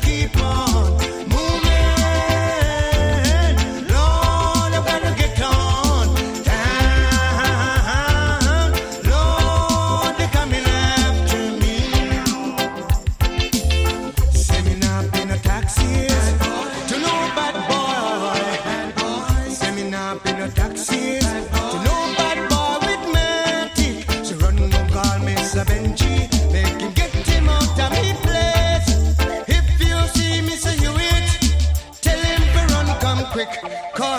keep on moving. Lord, I gotta get on down. Lord, they coming after me. Say me not be no taxis to no bad boy. Say me not be no taxis to no bad boy with matic. So run go call me Benji, make him get him out of me place. If you see me say you it, tell him to run come quick. Cause